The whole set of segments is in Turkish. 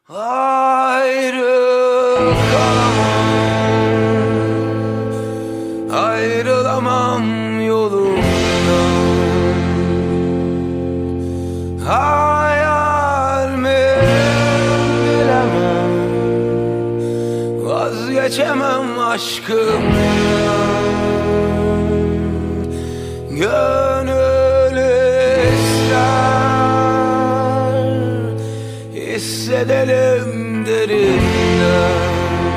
Ayrı kalamam, ayrılamam yolundan. Hayal mi bilemem, vazgeçemem aşkımdan. Gönül ister, hissedelim derinden.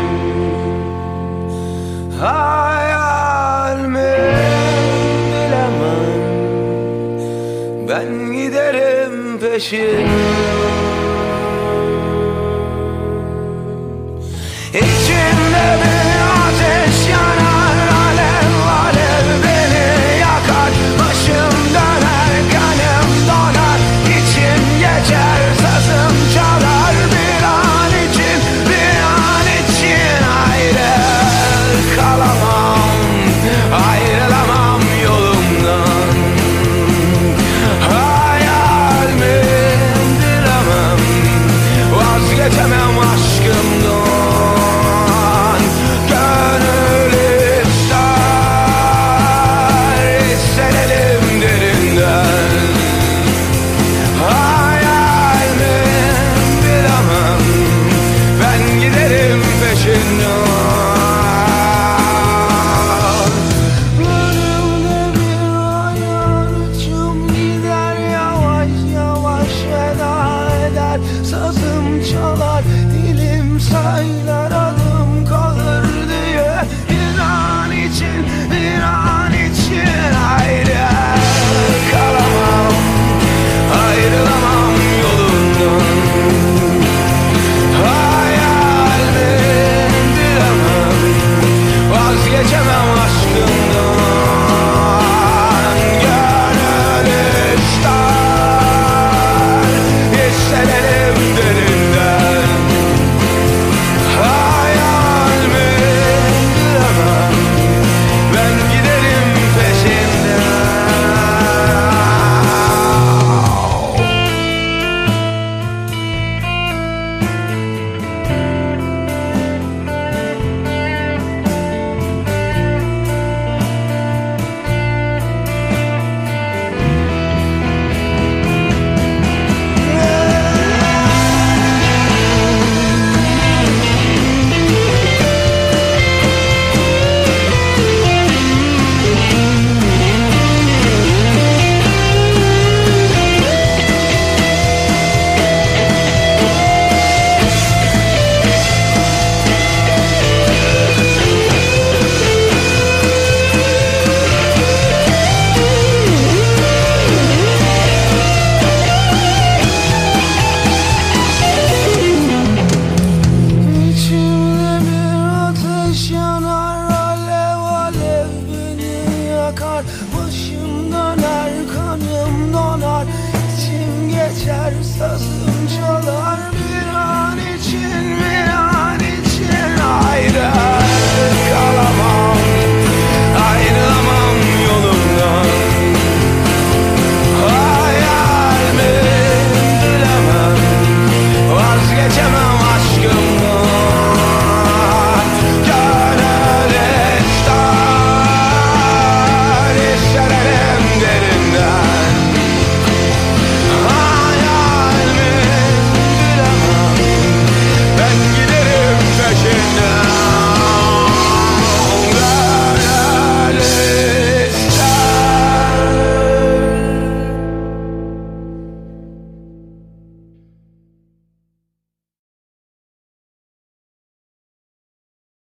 Hayal mi bilemem, ben giderim peşinden. İçimde bir ateş yanar, alev alev beni yakar. Başım döner, kanım donar, içim geçer, sazım çalar. Bir an için, bir an için ayrı kalamam, ayrılamam yolumdan. Hayal mi bilemem, vazgeçemem aşkımdan. Gönül ister, hissedelim derinden. Hayal mi bilemem, ben giderim peşinden. Önümde bir hayal, uçum gider, yavaş yavaş veda eder. Sazım çalar, dilim saylar.